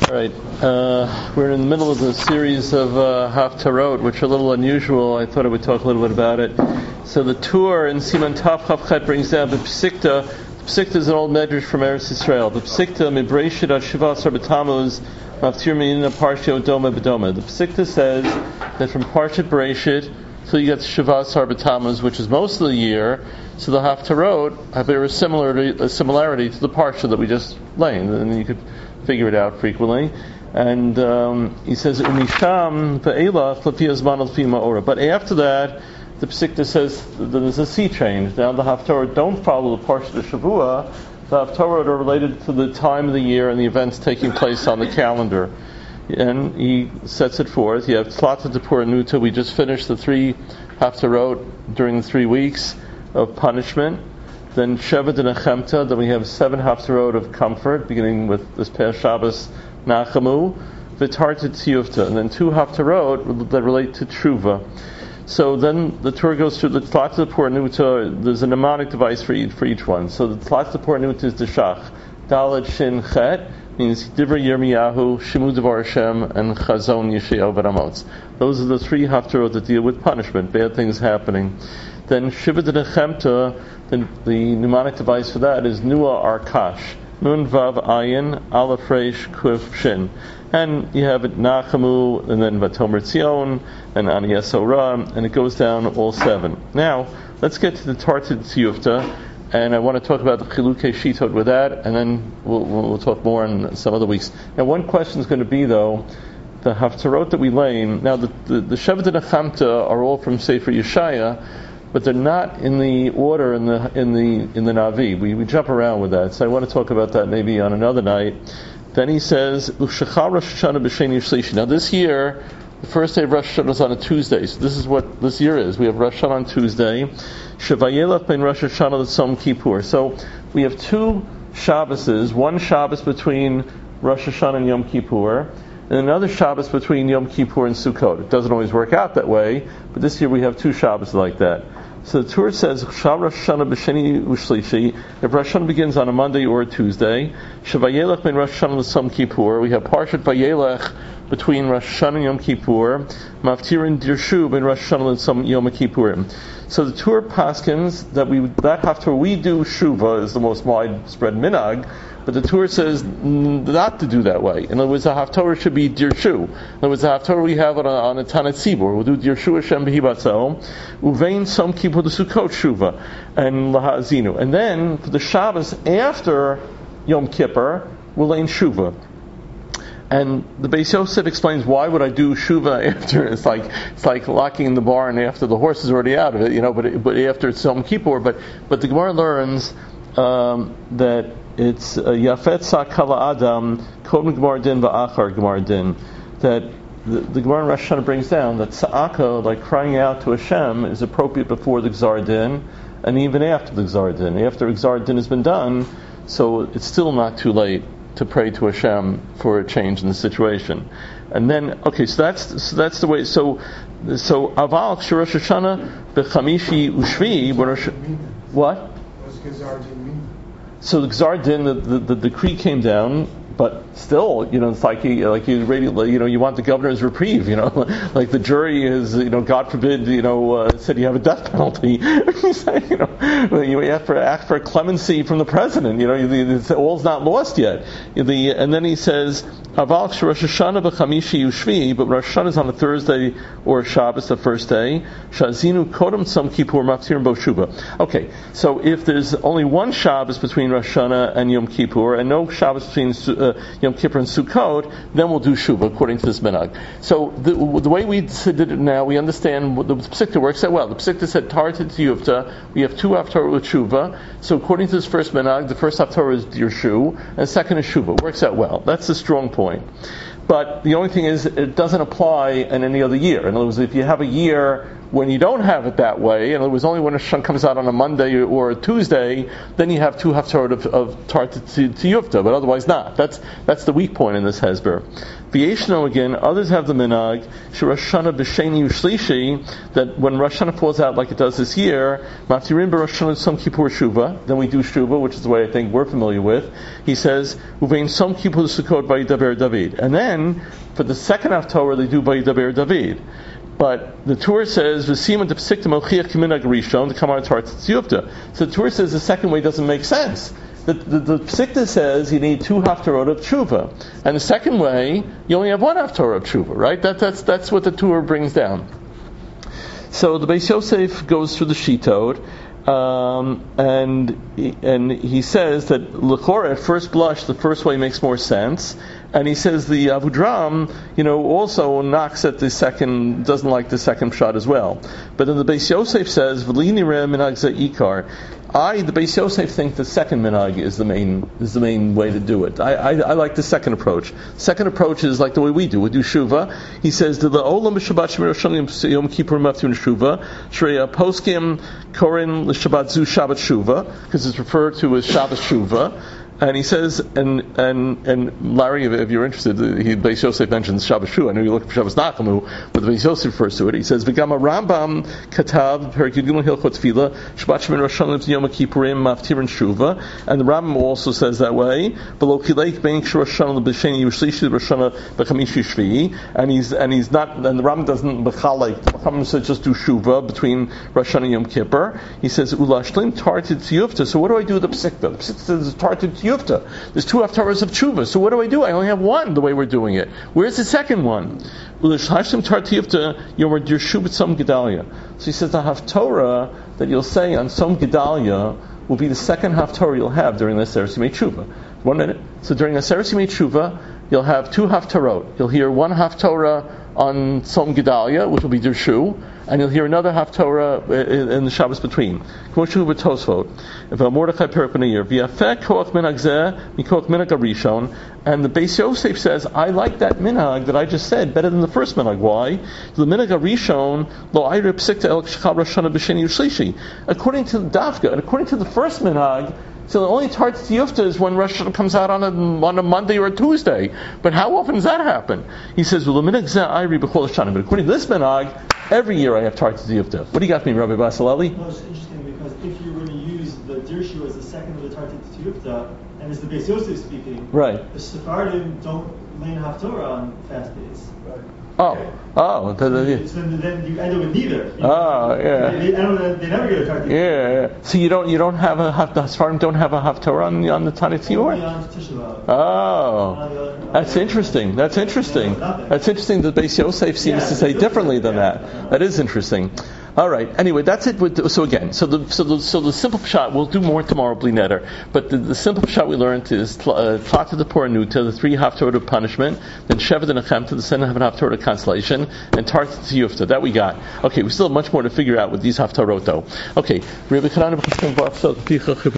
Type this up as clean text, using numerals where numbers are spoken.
All right, we're in the middle of the series of Haftarot, which are a little unusual. I thought I would talk a little bit about it. So the tour in Siman Tav Chavchet brings down B'Psikta. B'Psikta is an old medrash from Eretz Yisrael. B'Psikta Mibreshit Shivas B'Tamuz Maftir Me'ina Parsha Doma B'Doma. The B'Psikta says that from Parshat Bereshit till you get to Shivas B'Tamuz, which is most of the year. So the Haftarot have a similarity to the Parsha that we just laid, and you could figure it out frequently. And he says, Umisham ve'elach l'fi hazman l'fi ma'ora. But after that, the Psikta says that there's a sea change. Now the Haftarot don't follow the Parsha of Shavua. The Haftarot are related to the time of the year and the events taking place on the calendar. And he sets it forth. You have Tlata Tepur Nuta. We just finished the 3 Haftarot during the 3 weeks of punishment. Then Sheva D'Nechemta, then we have 7 Haftarot of comfort, beginning with this past Shabbos, Nachamu, V'Tarta Tziyufta, and then 2 Haftarot that relate to Tshuva. So then the tour goes through the Tlata Pornuta. There's a mnemonic device for each one. So the Tlata Pornuta is the Shach. Dalet Shin Chet means Divrei Yirmiyahu, Shimu Devar Hashem, and Chazon Yeshayahu V'Ramotz. Those are the 3 Haftarot that deal with punishment, bad things happening. Then Shiva D'Nechemta, the mnemonic device for that is Nua Arkash. Nun Vav Ayin, Aleph Reish Kuf Shin. And you have it Nachamu, and then Vatomer Tzion, and Ani Yesora, and it goes down all 7. Now, let's get to the Tartid Tziyufta, and I want to talk about the Chilukei Shitot with that, and then we'll talk more in some other weeks. Now, one question is going to be, though, the Haftarot that we lay in. Now, the Sheva D'Nechemta are all from Sefer Yeshaya, but they're not in the order in the Navi. We jump around with that, so I want to talk about that maybe on another night. Then he says, U'shachar Rosh Hashanah b'Sheni Shlishi. Now this year, the first day of Rosh Hashanah is on a Tuesday, so this is what this year is. We have Rosh Hashanah on Tuesday. Shevayelach ben Rosh Hashanah l'Tzom Kippur. So we have 2 Shabboses, one Shabbos between Rosh Hashanah and Yom Kippur, and another Shabbos between Yom Kippur and Sukkot. It doesn't always work out that way, but this year we have 2 Shabbos like that. So the Torah says, Shav Rosh Hashanah b'Sheni u'Shlishi. If Rosh Hashanah begins on a Monday or a Tuesday, Shevayelech ben Rosh Hashanah l'Tzom Kippur. We have Parshat Vayelech between Rosh Hashanah and Yom Kippur. Maftirin Dirshu ben Rosh Hashanah l'Tzom Yom Kippurim. So the Torah paskins that after we do Shuva is the most widespread minhag. But the Torah says not to do that way. In other words, the Haftarah should be Dirshu. In other words, the Haftarah we have on a Tanat Tzibur. We'll do Dirshu Hashem B'Hibatzel, Uvein Som Kippur the Sukkot Shuva, and Lahazinu. And then, for the Shabbos after Yom Kippur, we'll lay in Shuva. And the Beis Yosef explains, why would I do Shuva after? It's like locking in the barn after the horse is already out of it, but after it's Yom Kippur. But the Gemara learns that it's Yafet Sakala Adam Kodem Gemar Din Va'achar Gemar Din, that the Gemara in Rosh Hashanah brings down that Sa'aka, like crying out to Hashem, is appropriate before the Gzar Din and even after the Gzar Din. After Gzar Din has been done, so it's still not too late to pray to Hashem for a change in the situation. And then, okay, so that's the way. So Aval Rosh Hashanah B'Chamishi Ushvi. What? What's Gzar Din mean? So the Gzar Din, the decree came down, but still, it's like you want the governor's reprieve, like the jury is, God forbid, said you have a death penalty. You ask for clemency from the president. All's not lost yet. And then he says, Aval Rosh Hashanah b'Chamishi Ushvi, but Rosh Hashanah is on a Thursday or a Shabbos, the first day. Shazinu Kodem Tzom Kippur Maftirim Bo Shuva. Okay, so if there's only one Shabbos between Rosh Hashanah and Yom Kippur, and no Shabbos between Yom Kippur and Sukkot, then we'll do Shuva according to this minhag. So the way we did it now, we understand the Psikta works out well. The Psikta said Tartit Tziyufta. We have 2 Haftarah with Shuva. So according to this first minhag, the first Haftarah is Dirshu, and the second is Shuva. It works out well. That's the strong point. But the only thing is, it doesn't apply in any other year. In other words, if you have a year when you don't have it that way, in other words, only when a Hashanah comes out on a Monday or a Tuesday, then you have two haftarot of Tartit Tiyufta, but otherwise not. That's the weak point in this Hezber. V'yeshno again, others have the minhag, Rosh Hashanah b'sheni u'shlishi, that when Rosh Hashanah falls out like it does this year, maftirin b'Rosh Hashanah Som Kippur Shuva, then we do Shuva, which is the way I think we're familiar with. He says, uvein Som Kippur Sukkot Vayidaber David. And then, for the second Haftorah, they do Vayidaber David. But the Torah says, "V'simon depsikta mochiach kiminag rishon to come out Tartit Tiyufta." So the Torah says the second way doesn't make sense. The Psikta says you need two haftarot of tshuva, and the second way you only have one haftarot of tshuva, right? That's what the Torah brings down. So the Beis Yosef goes through the Shittot, and he says that l'chora at first blush the first way makes more sense. And he says the Avudram, also knocks at the second, doesn't like the second pshat as well. But then the Beis Yosef says, "V'li nireh minhag ze ikar." The Beis Yosef, think the second minhag is the main way to do it. I like the second approach. Second approach is like the way we do. We do shuva. He says, "The olam b'Shabbat shemir Rosh Yom Kippur maftir shuva shreya poskim korin l'Shabbat zu Shabbat shuva," because it's referred to as Shabbat shuva. And he says, and Larry, if you're interested, Beis Yosef mentions Shabbos Shu. I know you're looking for Shabbos Nachamu, but the Beis Yosef refers to it. He says, "V'gama Rambam katav perik Yud Hilchot Tefillah Shabbat Shemin Rosh Hashanah Yom Kippurim Maftirin Shuva," and the Rambam also says that way. Below Kileik Bein Rosh Hashanah B'Sheni Yushlishi Rosh Hashanah B'Chamishi Shvi, and he's not, and the Rambam doesn't b'chalek. The Rambam says just do Shuva between Rosh Hashanah and Yom Kippur. He says Ulashlim Tartit Tiyufta. So what do I do with the Psikta? The Psikta says Tartit Tiyufta. There's two haftarahs of tshuva. So what do I do? I only have one the way we're doing it. Where's the second one? So he says the haftarah that you'll say on Som Gedalia will be the second haftarah you'll have during the Aseret Yimei Tshuva. 1 minute. So during the Aseret Yimei Tshuva, you'll have two haftarot. You'll hear one haftarah on Som Gedalia, which will be Dirshu, and you'll hear another haftarah in the Shabbos between. And the Beis Yosef says, I like that minhag that I just said better than the first minhag. Why? The minhag Rishon lo ayre psikta el shchal Rosh Hashanah b'sheni u'shlishi. According to the Dafka, and according to the first minhag, so the only Tartit Tiyufta is when Rosh Hashanah comes out on a Monday or a Tuesday. But how often does that happen? He says, but according to this minhag, every year I have Tartit Tiyufta. What do you got for me, Rabbi Basalali? Well, it's interesting because if you're going to use the Dirshu as the second of the Tartit Tiyufta, and it's the Beis Yosef speaking, right? The Sephardim don't lay in Haftorah on fast days. Right. So then you end up with neither. Yeah. They never get a Tartit. Yeah. So you don't have the Sephardim don't have a Haftorah on the Tanit Tzibur? Only on Tisha B'Av. That's interesting. That's interesting. That's interesting. The Beis Yosef seems to say differently than that. That is interesting. All right. Anyway, that's it. So again, so the simple pshat, we'll do more tomorrow, Bli Neder. But the simple pshat we learned is Tlat to the Poranuta, the three haftorah of punishment, then Shevet and Achemta, the second haftorah of consolation, and Tartit Tiyufta. That we got. Okay, we still have much more to figure out with these haftorot though. Okay.